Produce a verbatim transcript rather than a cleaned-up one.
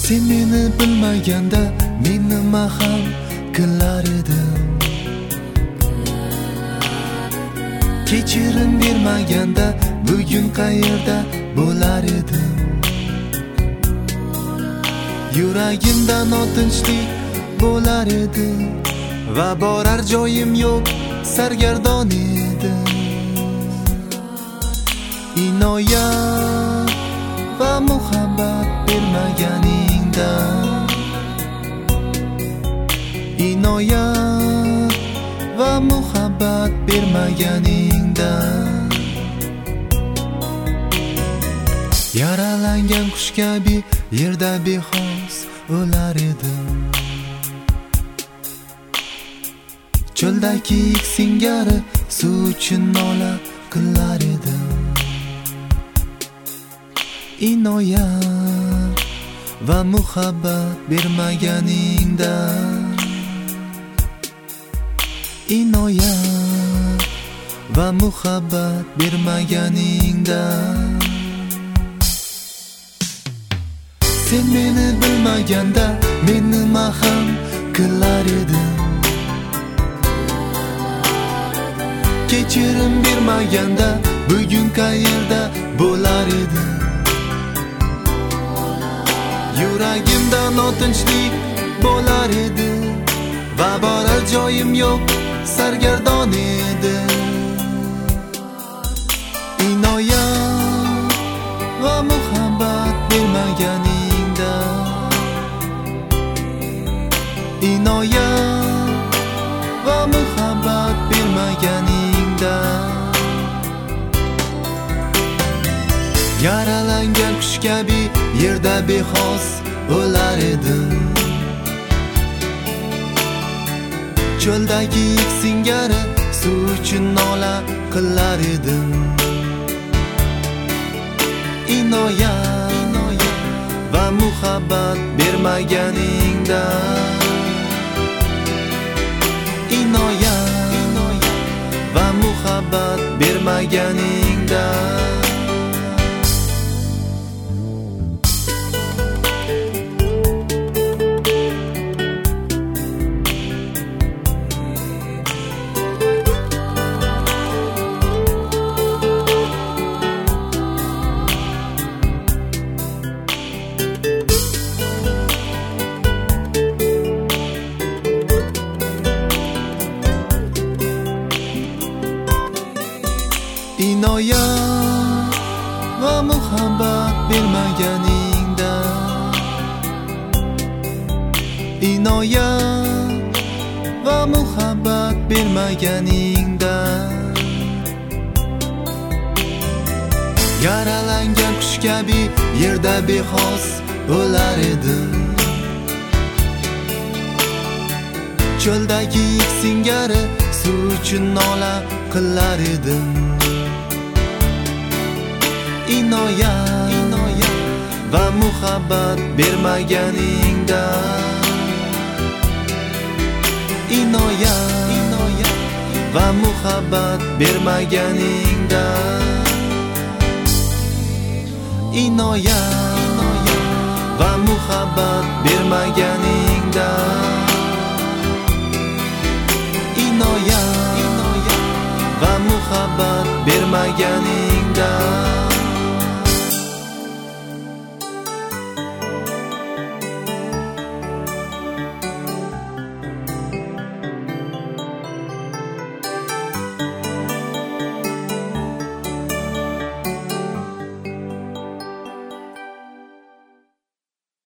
Sen meni bilmaganda men nima ham qilar edim. Kechirim bermaganda bugun qayerda bo'lar edim. Yuragimda notinchlik bo'lar edi va borar joyim yo'q, sargardon edim. Inoyat va muhabbat bermaganingda, inoyat va muhabbat bermaganingda, yaralangan qush kabi yerda bexos o'lar edim. Cho'ldagi ik singari suv uchun nola qilar edim. Inoyat va muhabbat bermaganingda, inoyat va muhabbat bermaganingda, sen meni bilmaganda men nima ham qilar edim. Kechirim bermaganda bugun qayerda bo'lar edim. Yuragimda notinchlik bo'lar edi va borar joyim yo'q, sargardon edim. Inoyat va muhabbat bermaganingda, inoyat va muhabbat bermaganingda, yaralangan qush kabi yerda bexos o'lar edim. Cho'ldagi ik singari suv uchun nola qilar edim. Inoyat va muhabbat bermaganingda, inoyat va muhabbat bermaganingda, inoyat va muhabbat bermaganingda, inoyat va muhabbat bermaganingda, yaralangan qush kabi yerda bexos o'lar edim. Cho'ldagi ik singari suv uchun nola qilar edim. Inoyat, inoyat va muhabbat bermaganingda, inoyat, inoyat va muhabbat bermaganingda, inoyat, inoyat va muhabbat bermaganingda, inoyat, inoyat va muhabbat bermaganingda.